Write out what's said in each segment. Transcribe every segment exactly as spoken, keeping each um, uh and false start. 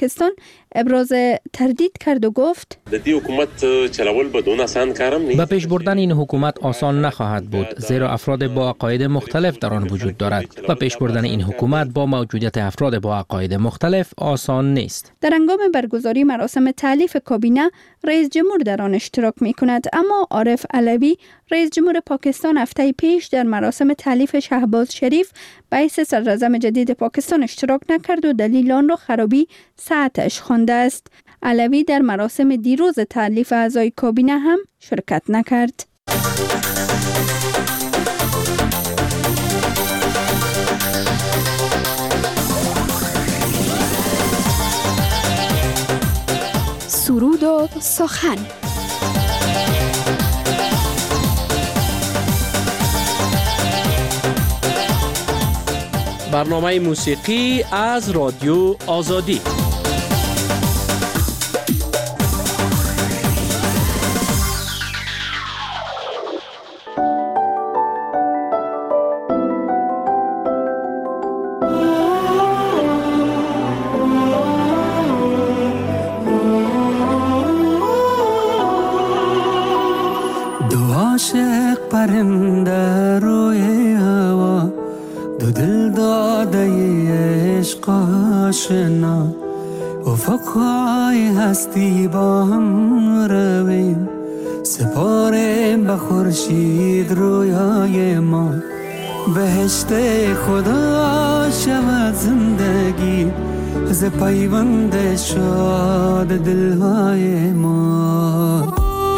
پاکستان ابراز تردید کرد و گفت د دې حکومت چلول بدون آسان کارم نیست. به پیش بردن این حکومت آسان نخواهد بود، زیرا افراد با عقاید مختلف در آن وجود دارد. و پیش بردن این حکومت با موجودیت افراد با عقاید مختلف آسان نیست. در هنگام برگزاری مراسم تالیف کابینه رئیس جمهور در آن اشتراک می کند، اما عارف علوی رئیس جمهور پاکستان هفته پیش در مراسم تالیف شهباز شریف به حیث صدراعظم جدید پاکستان اشتراک نکرد و دلیل آن را خرابی ساعتش خوانده است. علوی در مراسم دیروز تالیف اعضای کابینه هم شرکت نکرد. سرود و سخن. برنامه موسیقی از رادیو آزادی. دو عاشق پرنده روی هوا، دو دل داده عشق آشنا، افقهای هستی با هم رویم، سپاریم به خورشید رویای ما. بهشت خدا شود زندگی، ز پیوند شاد دلهای ما.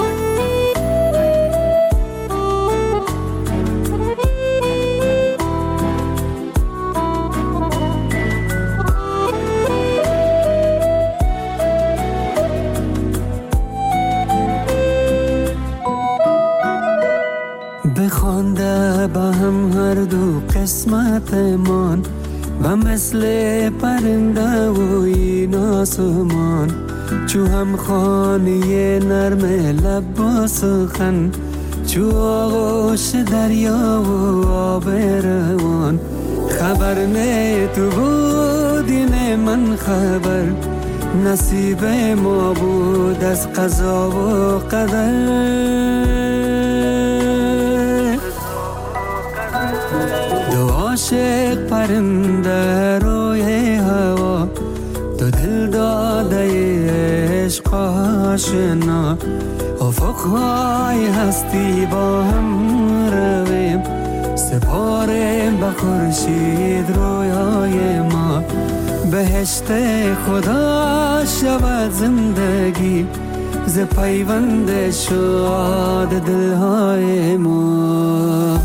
بخوانده با هم هر دو قسمتمان، و مثل پرنده و این آسمان، چو هم خانه نرم لب و سخن، چو آغوش دریا و آب روان. خبر نه تو بودی نه من خبر، نصیب ما بود از قضا و قدر. دو عاشق پرنده روی هوا، دو دل داده عشق آشنا، افقهای هستی با هم رویم، سپاریم به خورشید رویای ما. بهشت خدا شود زندگی، ز پیوند شاد دلهای ما.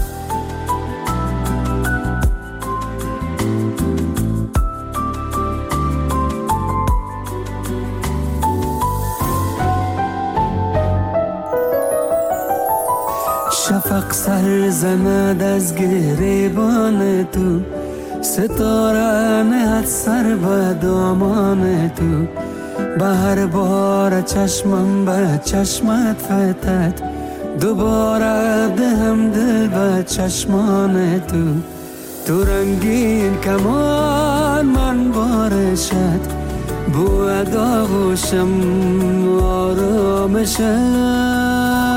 شفق سر زند از گریبان تو، ستاره نهد سر به دامان تو. به هر بار چشمم به چشمت فتد، دوباره دهم دل به چشمان تو. تو رنگین کمان من بارشت، بو داغوشم آرامشت.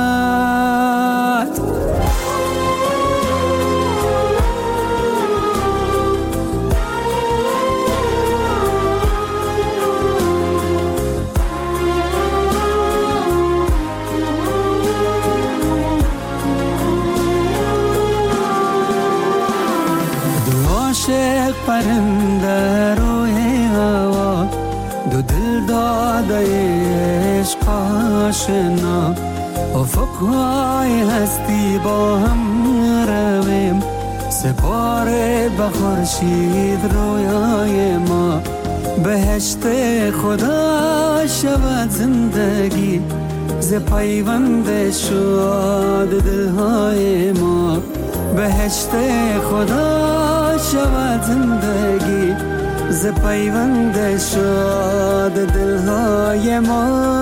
پرنده روی هوا، دو دل داده عشق آشنا، افقهای هستی با هم رویم، سپاره به خورشید رویای ما. بهشت خدا شود زندگی، ز پیوند شاد دلهای ما. بهشت خدا شود زندگی، ز پیوند شاد دلهای ما.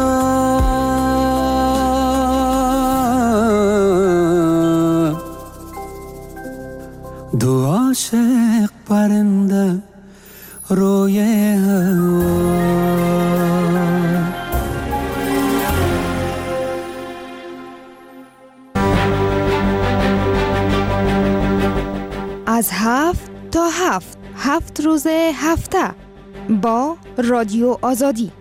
دو عاشق پرنده روی هوا. از هفت تا هفت هفت روز هفته با رادیو آزادی.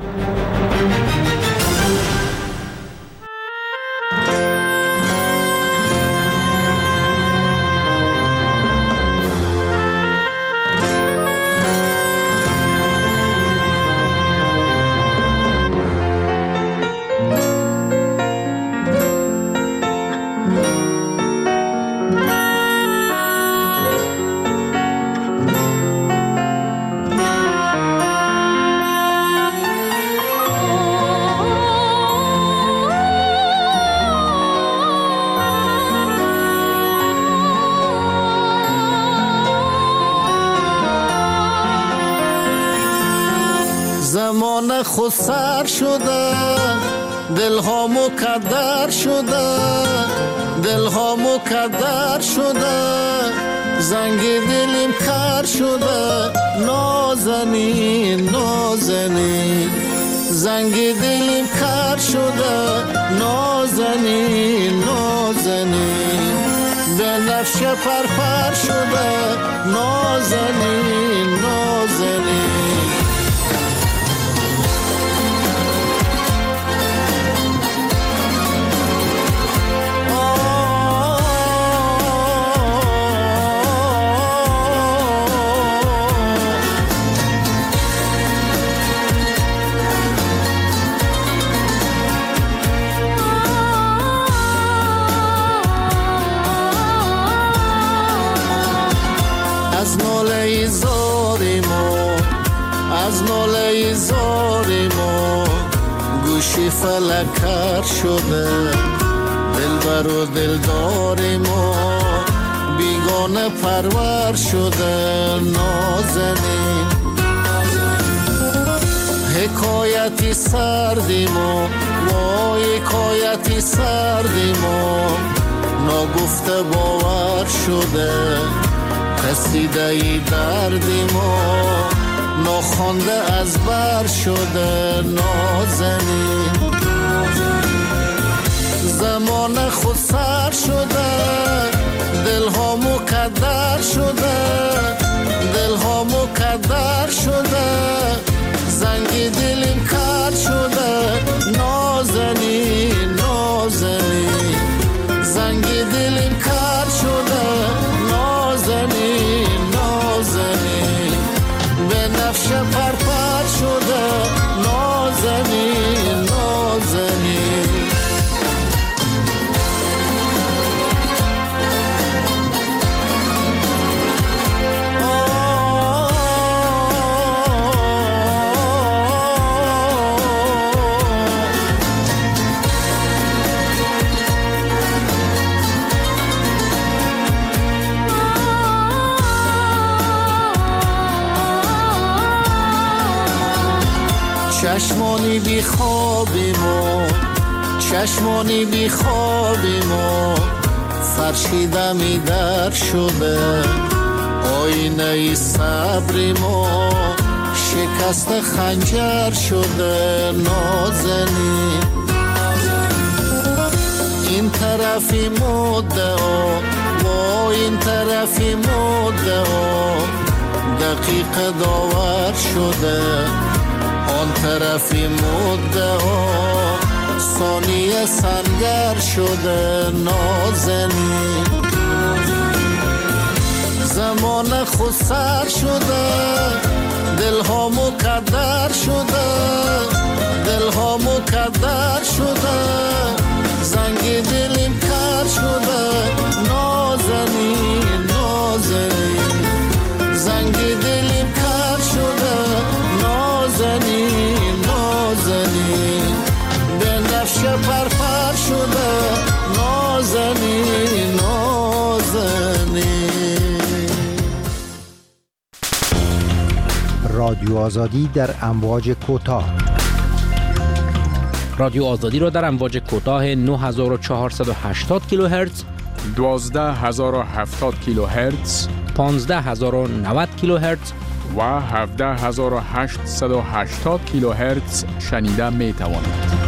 زمان خود سر شده، دل ها مکدر شده، دل ها مکدر شده، زنگ دلیم کر شده، نازنین نازنین، زنگ دلیم کر شده، نازنین نازنین، به نفش پرپر شده، نازنین نازنین. از ناله زاری ما، از ناله زاری ما، گوشی فلک کر شده، دلبر و دلدار ما، بیگانه پرور شده، نازنین. حکایتی سردی ما، وای حکایتی سردی ما، ناگفته باور شده، قصیده ای دردی ما، ناخوانده از بر شده، نازنین. زمان خود سر شده، دل ها مکدر شده، دل ها مکدر شده، زنگ دلیم کر شده، نازنین نازنین، زنگ دلیم کر شده، نازنین نازنین، به نفش پرپر شده، نازنین نازنین. چشمانی بی خوابی ما، چشمانی بی خوابی ما، فرشیده می در شده، آینه ای صبری ما، شکست خنجر شده، نازنین. این طرفی مدعا و این طرفی مدعا، دقیق داور شده، آن طرفی مدعا، ثانیه سنگر شده، نازنین. زمان خود سر شده، دل ها مکدر شده، دل ها مکدر شده، زنگ دلیم کر شده، نازنین نازنین، زنگ دلیم کر شده، نازنین نازنین، به نفش پرپر شده، نازنین نازنین. رادیو آزادی در امواج کوتاه. رادیو آزادی را در امواج کوتاه نه هزار و چهارصد و هشتاد کیلوهرتز، دوازده هزار و هفتاد کیلوهرتز، پانزده هزار و نود کیلوهرتز و هفده هزار و هشتصد و هشتاد کیلوهرتز شنیده می توانید.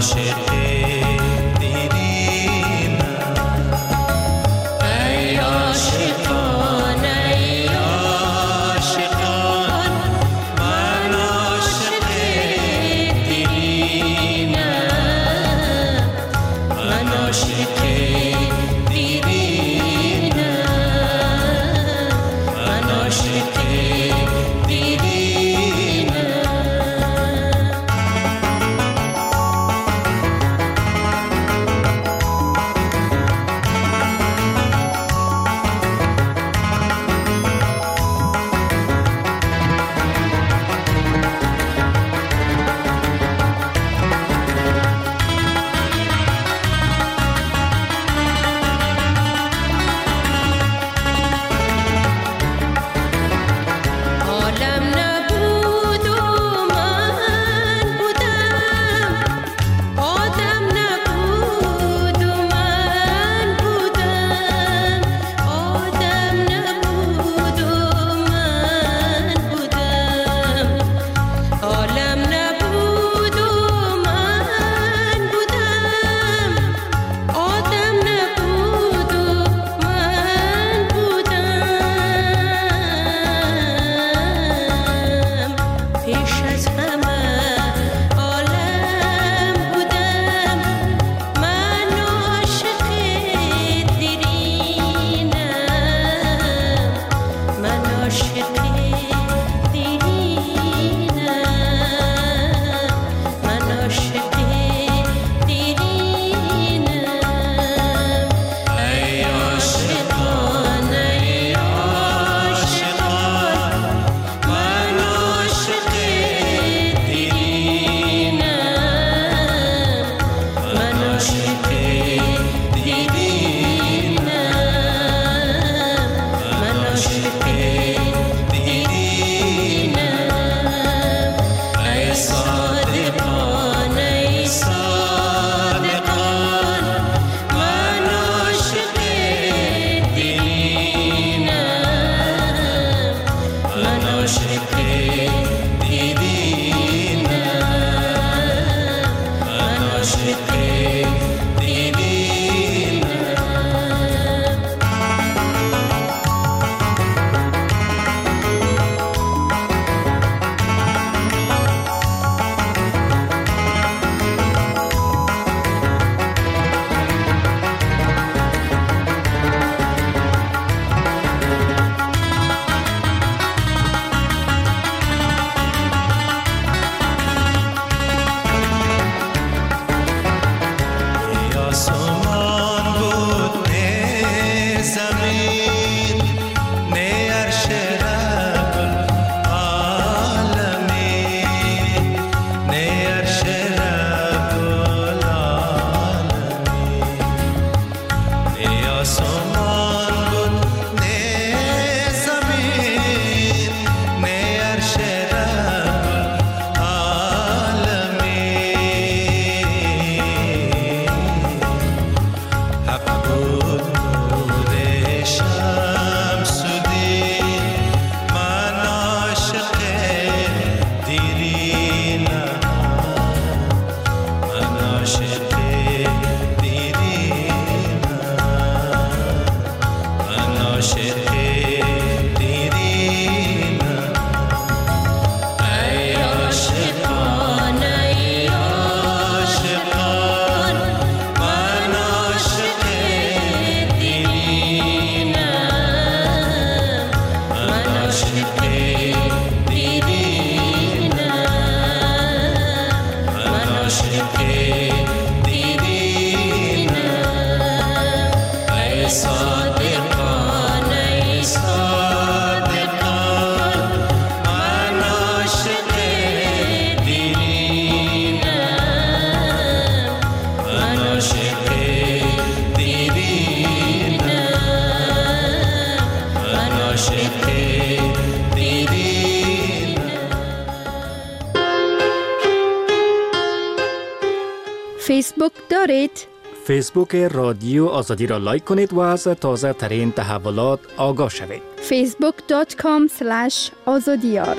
فیسبوک دارید؟ فیسبوک رادیو آزادی را لایک کنید و از تازه ترین تحولات آگاه شوید. فیسبوک دات کام اسلش آزادیار.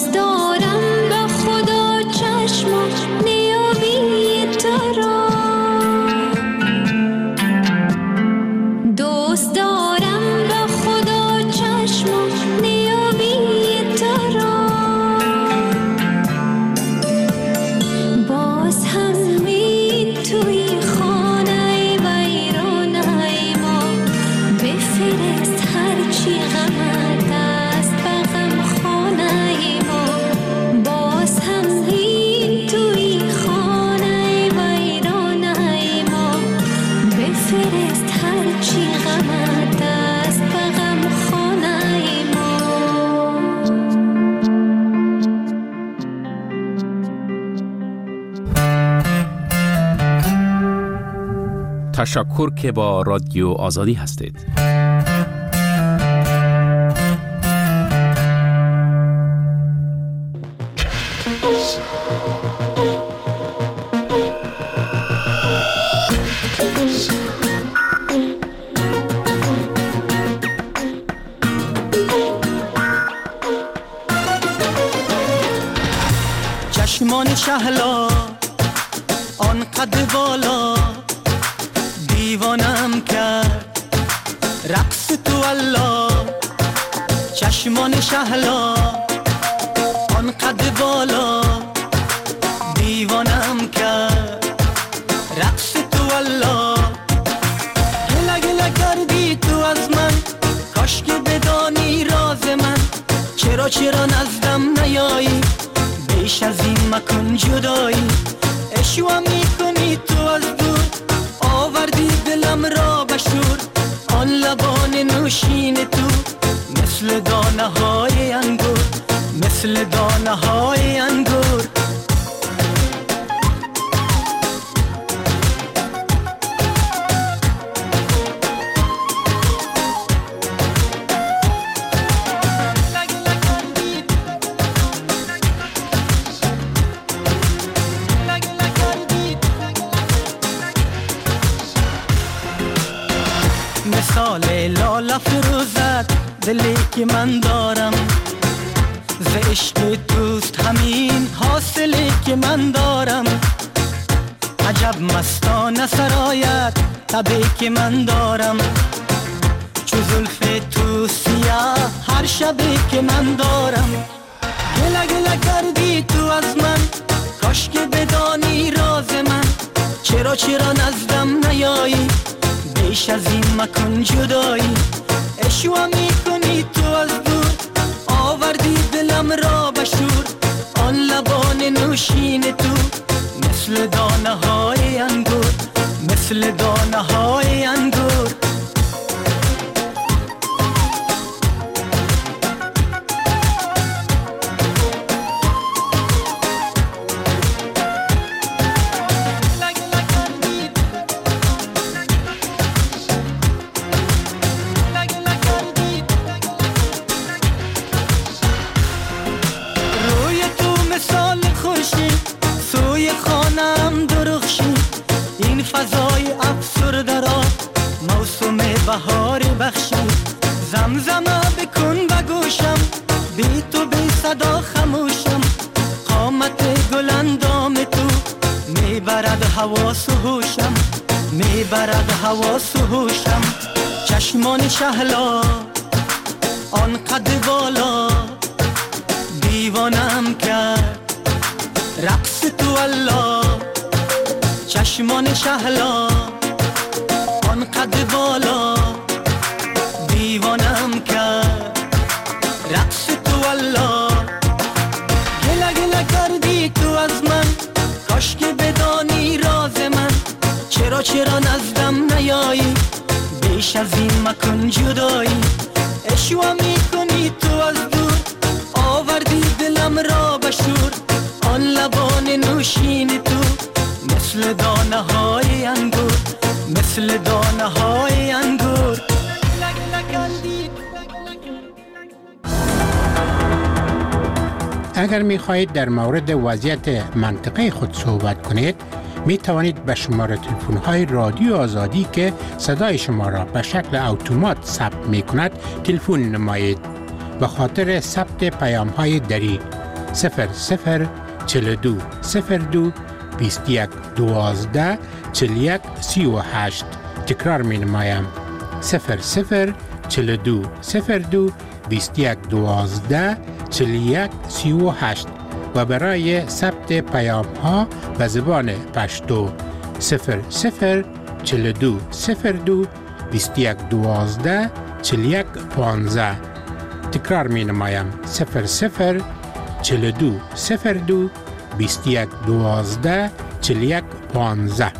دوست دارم به خدا چشم نیابی تو را، دوست دارم به خدا چشم نیابی تو را، باز هم می توی خانه ویرانه ما، بفرست هرچی غمت است به غم خانه ما، باز هم می توی خانه ویرانه ما، بفرست هرچی غمت است به غم خانه ما. تشکر که با رادیو آزادی هستید. چشمان شهلا آن قد بالا دیوانم کرد رقص تو الله، چشمان شهلا آن قد بالا دیوانم کرد رقص تو الله، گله گله کردی تو از من، کاش که بدانی راز من، چرا چرا نزدم نیایی، بیش از این مکن جدایی، اشوا میکنی تو از دور، آوردی دلم را بشور، آن لبان نوشین تو مثل دانه های انگور، مثل دانه های انگور. مثال لاله فروزد دلی که من دارم، ز عشق دوست همین حاصلی که من دارم، عجب مستانه سرایت تبی که من دارم، چو زلف تو سیاه هر شبی که من دارم، گله گله کردی تو از من، کاش که بدانی راز من، چرا چرا نزدم نیایی، بیش از این مکن جدایی، اشوا میکنی تو از دور، آوردی دلم را بشور، آن لبان نوشین تو مثل دانه های انگور، مثل دانه های انگور. فضای افسرده را موسم بهار بخشی، زمزمه بکن بگوشم، بی تو بی صدا خموشم، قامت گل اندام تو میبرد حواس و هوشم، میبرد حواس و هوشم، چشمان شهلا آن قد بالا دیوانم کرد رقص تو الله، چشمان شهلا آن قد بالا دیوانم کرد رقص تو الله، گله گله کردی تو از من، کاش که بدانی راز من، چرا چرا نزدم نیایی، بیش از این مکن جدایی، اشوا میکنی تو از دور، آوردی دلم را بشور، آن لبان نوشین تو مثل دانه های انگور، مثل دانه های انگور. اگر می خواهید در مورد وضعیت منطقه خود صحبت کنید، می توانید به شماره تلفن های رادیو آزادی که صدای شما را به شکل اتومات ثبت می کند تلفن نمایید. به خاطر ثبت پیام های دری صفر صفر چهل و دو صفر دو بیست و یک دوازده چهل و یک سی و هشت. تکرار می نمایم صفر صفر چهل و دو صفر دو بیست و یک دوازده چهل و یک سی و هشت و برای ثبت پیام ها به زبان پشتو صفر صفر چهل و دو صفر دو بیست و یک دوازده چهل و یک پانزده. تکرار می نمایم صفر صفر چهل و دو صفر دو بیست و یک دوازده چهل و یک پانزده.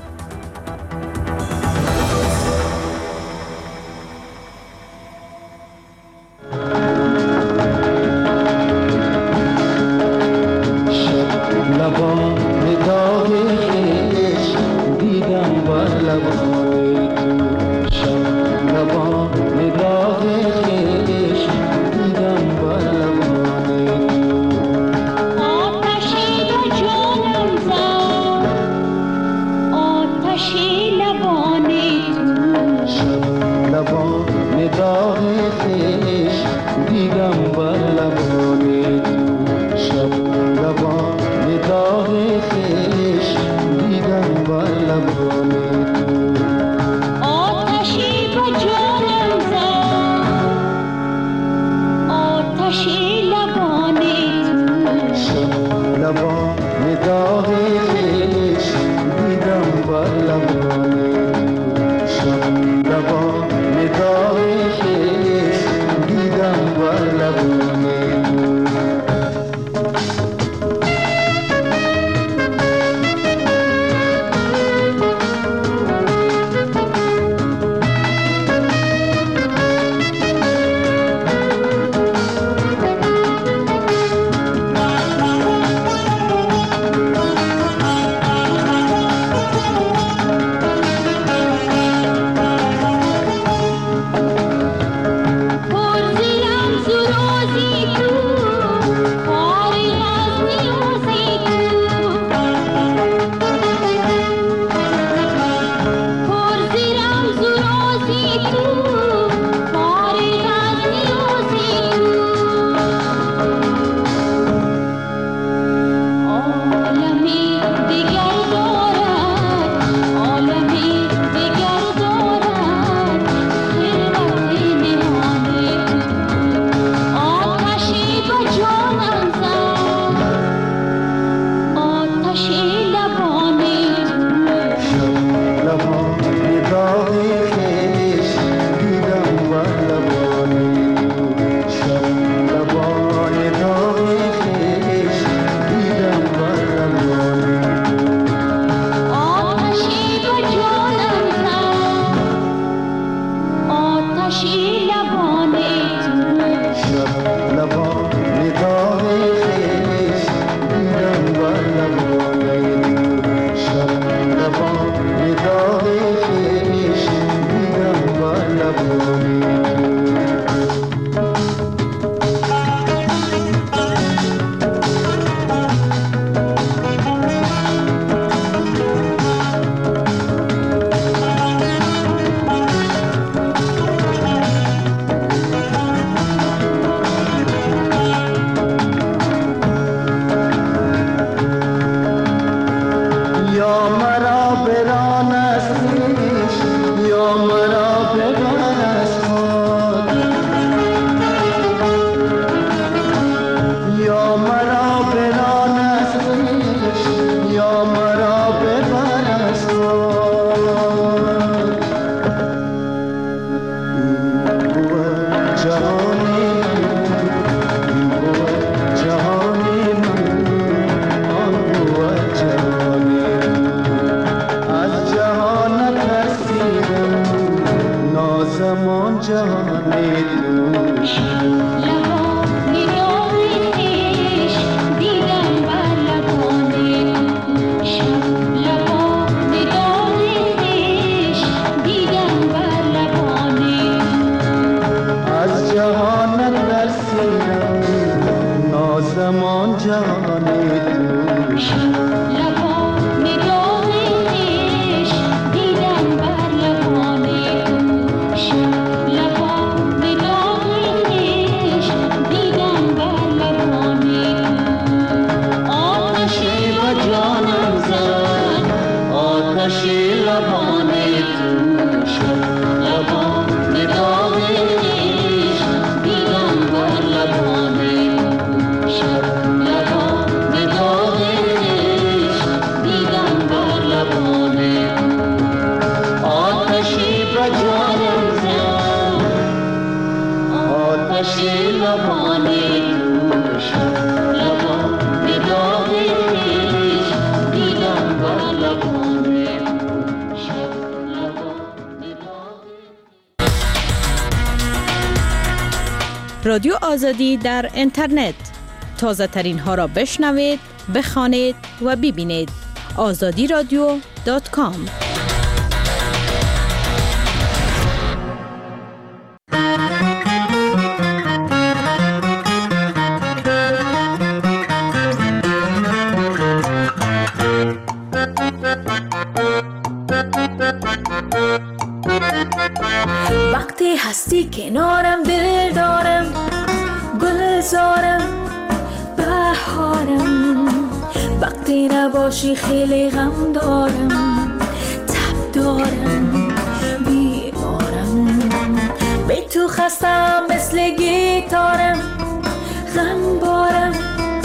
رادیو آزادی در اینترنت. تازه ترین ها را بشنوید، بخوانید و ببینید. آزادی رادیو دات کام. وقتی هستی کنارم دل دارم، گلزارم بهارم. وقتی نباشی خیلی غم دارم، تب دارم بیمارم. به تو خستم مثل گیتارم، غم بارم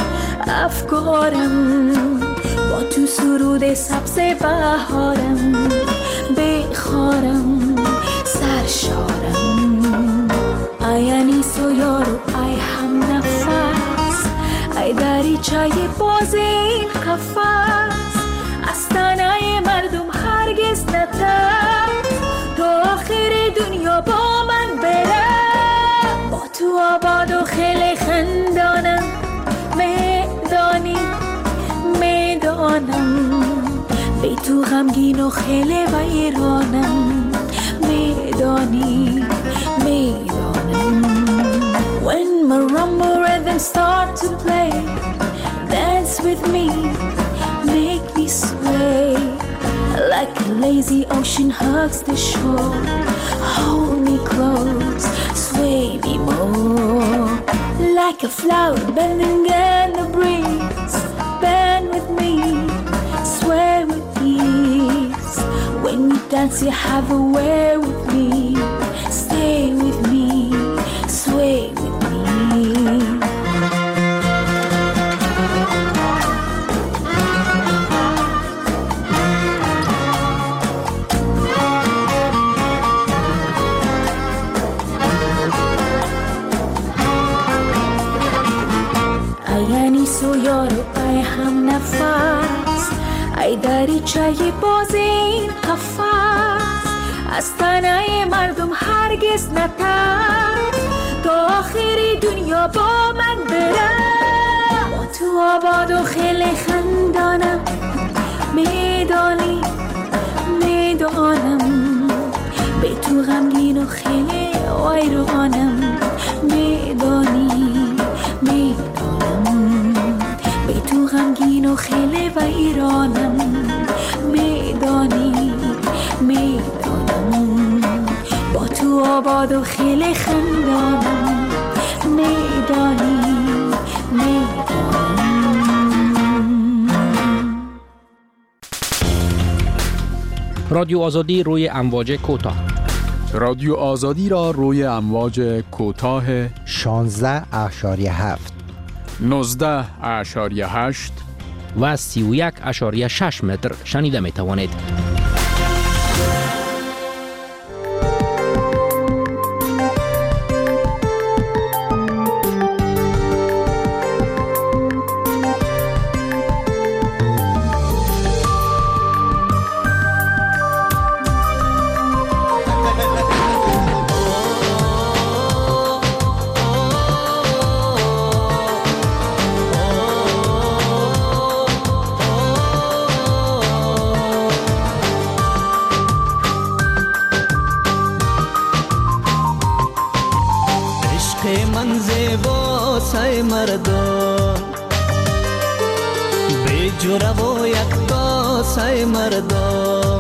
افکارم. با تو سرود سبز بهارم، بخارم سرشارم. ای انیس و یارو ای هم نفس، ای دریچه باز این قفس. از تنه مردم هرگز نترس، تا آخر دنیا با من بره. با تو آباد و خیلی خندانم، میدانی میدانم. به تو غمگین و خیلی ویرانم، میدانی میدانم. When marimba rhythms start to play, dance with me, make me sway. Like a lazy ocean hugs the shore, hold me close, sway me more. Like a flower bending in the breeze, bend with me, sway with ease. When you dance you have a way with me, stay with me, sway with me. ای انیس و یارو ای هم نفس، ای دریچه باز این قفس. از تنه مردم هرگز نترس، تا آخر دنیا با من بره. با تو آباد و خیلی خندانم، میدانی میدانم. به تو غمگین و خیلی ویرانم، میدانی میدانم. به تو غمگین و خیلی ویرانم، میدانی میدانم. با تو آباد و خیلی خندانم، میدانی میدانم. رادیو آزادی روی امواج کوتاه. رادیو آزادی را روی امواج کوتاه شانزده اشاریه هفت، نوزده اشاریه هشت و سی و یک اشاریه شش متر شنیده می توانید. من زیبا سای مردم، به جوره و یکتا سای مردم.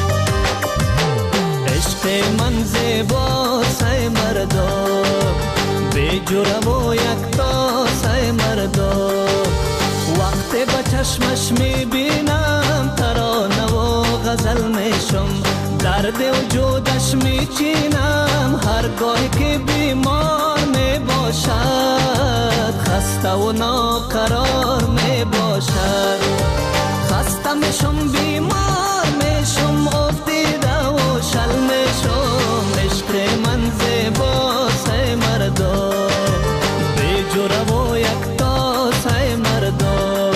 عشق من زیبا سای مردم، به جوره و یکتا سای مردم. وقتی با چشمش میبینم ترانه و غزل میشم، درد وجودش میچینم هرگاهی که بیمار میباشد، خسته و ناقرار میباشد. خسته میشم بیمار میشم، افتیده و شل میشم. عشق من زیبا سای مردم، به جوره و یکتا سای مردم.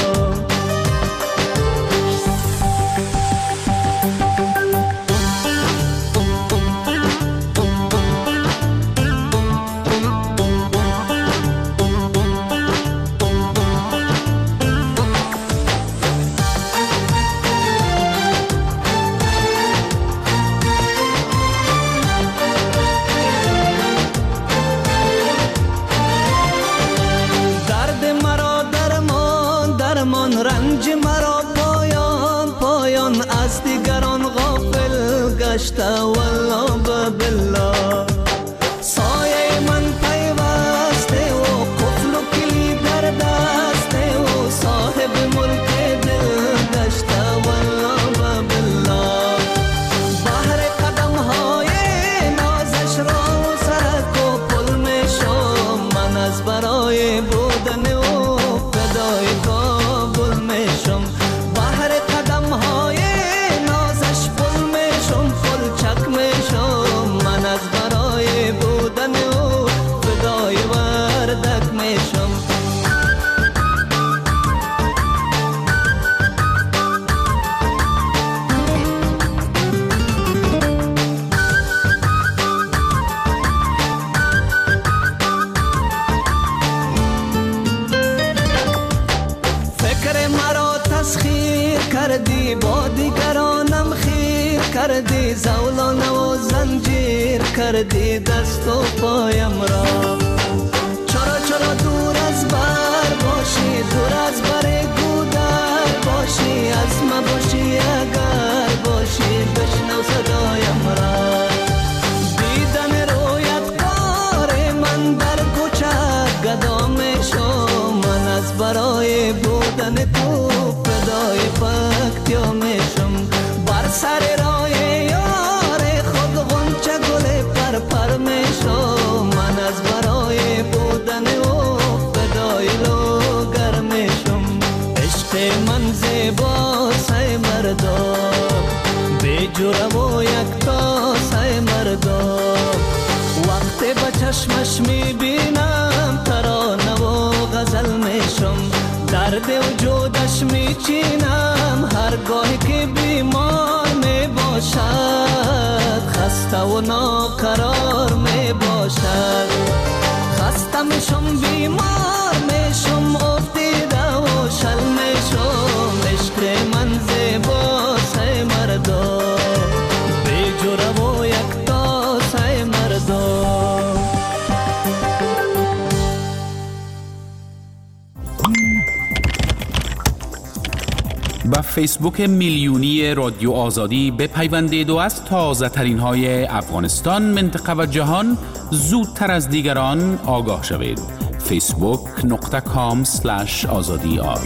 جان رنج مرا پایان پایان از دیگران غافل گشته والله بالله سایه من پیوسته و قفل و کلی در دسته و صاحب ملک دل گشته والله بالله بحر قدم های نازش را سرک و پل می شم من از برای بودن او فدای کابل می شم بحر قدم های نازش پل می شم پل چک می شم من از برای بودن او فدای وردک می شم کردی با دیگرانم خیر کردی زولان و زنجیر کردی دست و پایم را چرا چرا دور از بر باشی دور از بر گودر باشی از ما باشی اگر باشی بشنو صدایم را دیدن رویت کار من در کوچه گدا می شم من از برای بودن تو فدای پکتیا میشم بر سر راه یار خود غنچه گل پر پر میشم من از برای بودن او فدای لوگر میشم عشق من زیبا سای مردا بی جرم و یکتا سای مردا وقتی به چشمش میبینم ترانه و غزل میشم درد وجودش میچینم هرگاهی که بیمار می باشد خسته و ناقرار می باشد خسته میشم بیمار میشم افتیده و شل میشم عشق من زیبا سای مردا بی جرم و یکتا سای مردا با فیسبوک میلیونی رادیو آزادی بپیوندید و از تازه ترین های افغانستان، منطقه و جهان زودتر از دیگران آگاه شوید. فیسبوک نقطه کام سلش آزادی آر.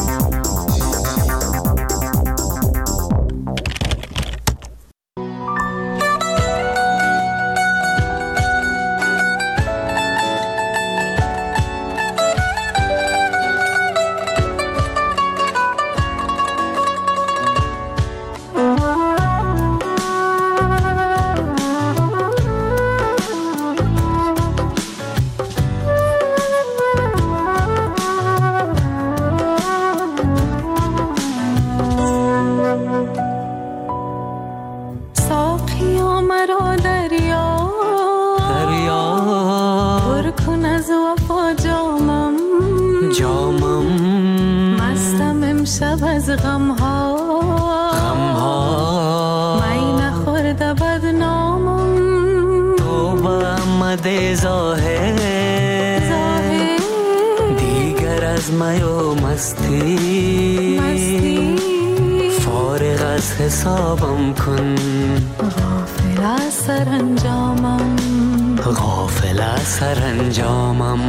حسابم کن غافل از سرانجامم غافل از سرانجامم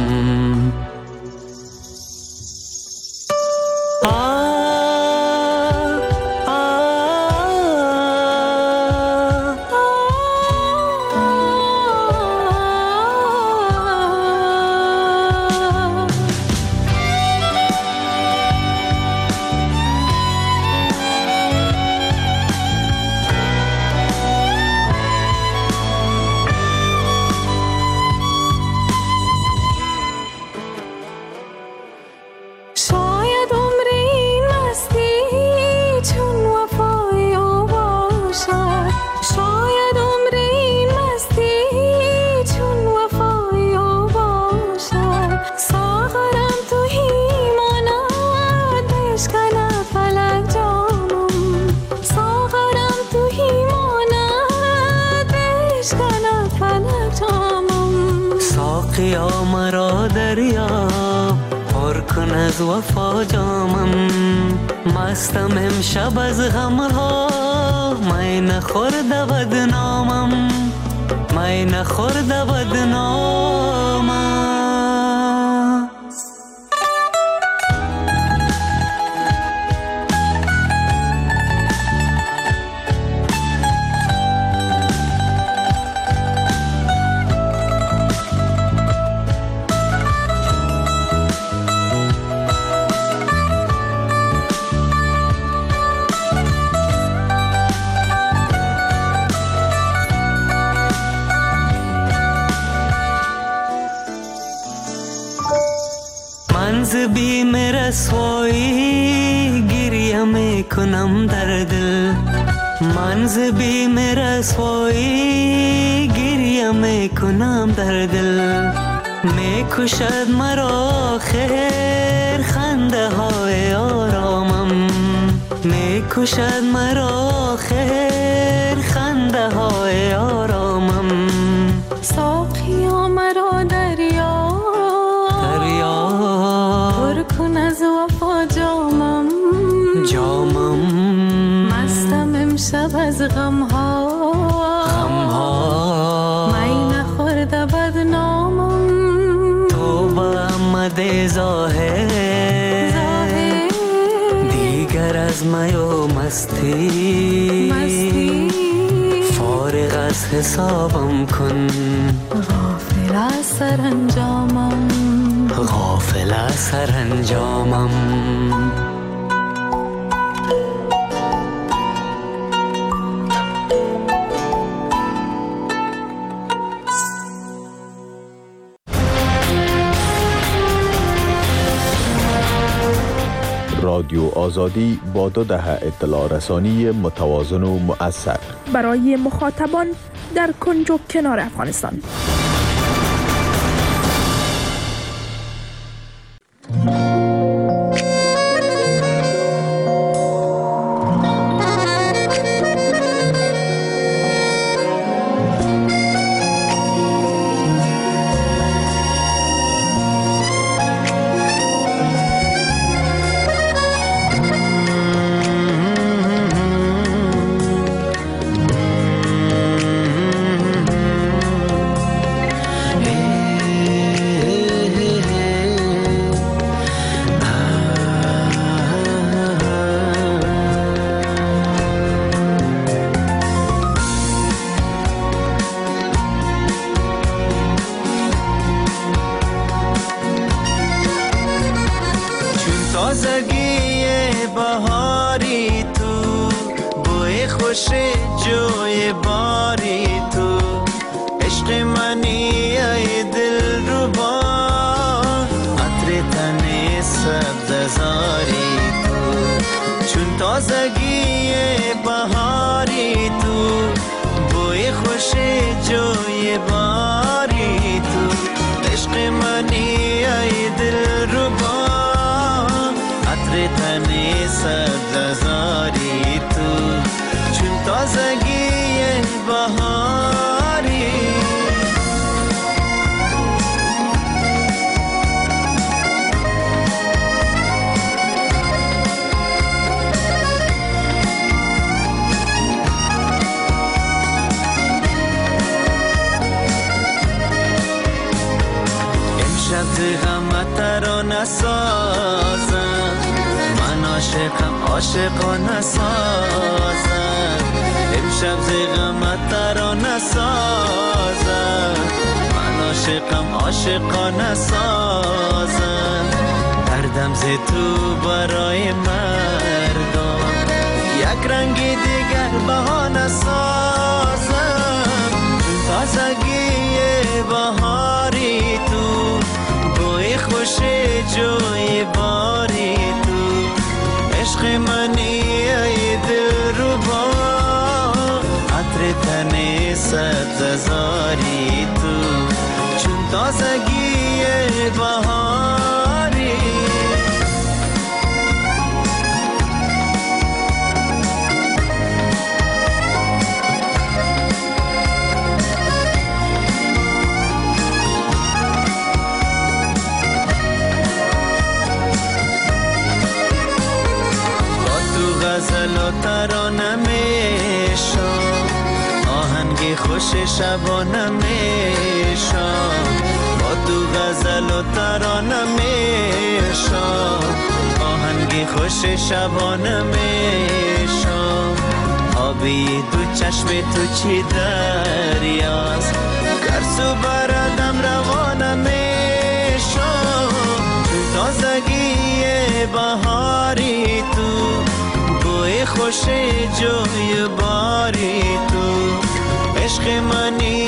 کن از وفا جامم، مستم امشب از غمها، می نخورده بدنامم، می نخورده بدنامم. منز بیم رسوایی گریه میکنم در دل، منز بیم رسوایی گریه میکنم در دل، میکشد مرا خیر خنده های آرامم، میکشد مرا خیر خنده های آرامم. ساقیا مرا دریا پر کن از وفا جامم، جامم مستم امشب از غمها، غمها می نخورده بدنامم. تو با آمده ظاهر دیگر از می و مستی، مستی فارغ از حسابم کن، غافل از سرانجامم، غافل از سرانجامم. رادیو آزادی با دو دهه اطلاع رسانی متوازن و مؤثر برای مخاطبان در کنج و کنار افغانستان. عاشقانه سازم امشب زیغمت ترانه سازم، من عاشقم عاشقانه سازم، دردم ز تو برای مردم یک رنگی دیگر بهانه سازم. تازگی بهاری تو، بوی خوش جوی باری تو، عشق منی ای دلربا، عطر تن سبززاری تو، چون تازگی بهاری. و ترانه میشم، آهنگ خوش شبانه میشم، با تو غزل و ترانه میشم، آهنگ خوش شبانه میشم. آبی تو چشم تو چی دریاست، ترسو بردم روانه میشم، تو تازگی بهاری تو، بوی خوش جوی باری تو، عشق منی